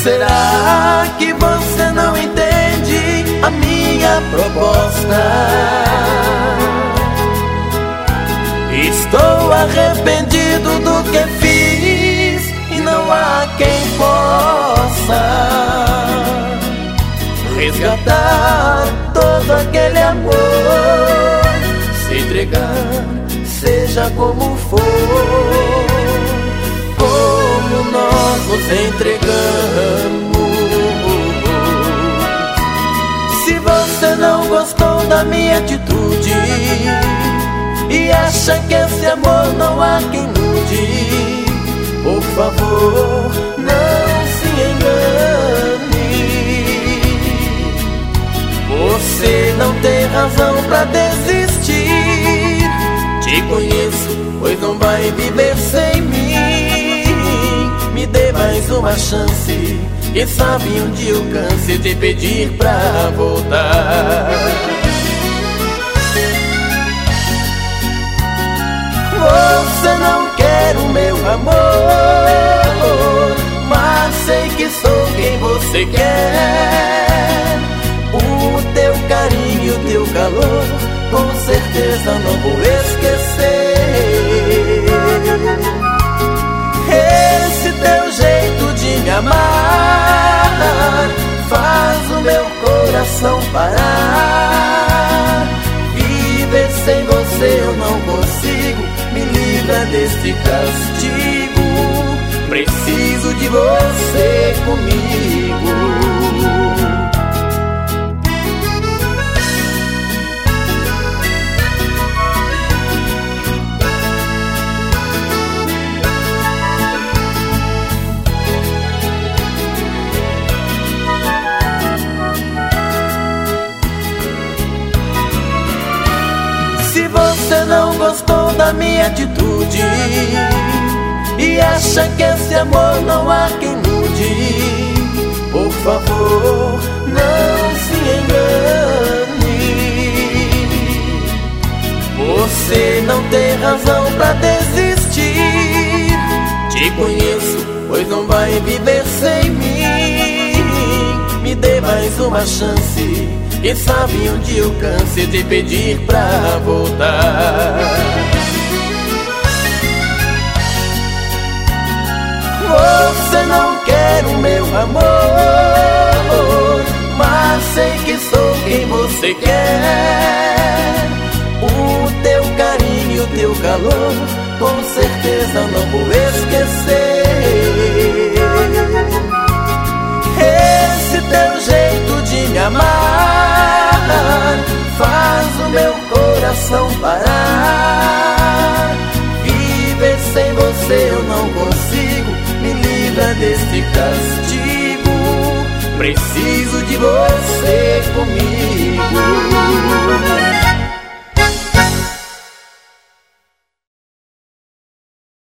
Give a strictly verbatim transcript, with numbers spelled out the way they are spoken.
Será que você não entende a minha proposta? Estou arrependido do que fiz e não há quem possa resgatar todo aquele amor, se entregar, seja como for, como nós nos entregamos. Se você não gostou da minha atitude e acha que esse amor não há quem mude, por favor, não se engane. Você não tem razão pra desistir. Te conheço, pois não vai viver sem mim. Me dê mais uma chance, quem sabe um dia eu canse de pedir pra voltar. Você não quer o meu amor, mas sei que sou quem você quer. O teu carinho, o teu calor, com certeza não vou esquecer. Esse teu jeito de me amar faz o meu coração parar. Viver sem você eu não consigo, me livra deste castigo. Preciso de você comigo. Se você não gostou da minha atitude e acha que esse amor não há quem mude, por favor, não se engane. Você não tem razão pra desistir. Te conheço, pois não vai viver sem mim. Me dê mais uma chance, quem sabe um dia eu canse de pedir pra voltar. Você não quer o meu amor, mas sei que sou quem você quer. O teu carinho, o teu calor, com certeza não vou esquecer. Esse teu jeito de me amar faz o meu coração parar. Viver sem você eu não consigo, me livra deste castigo. Preciso de você comigo.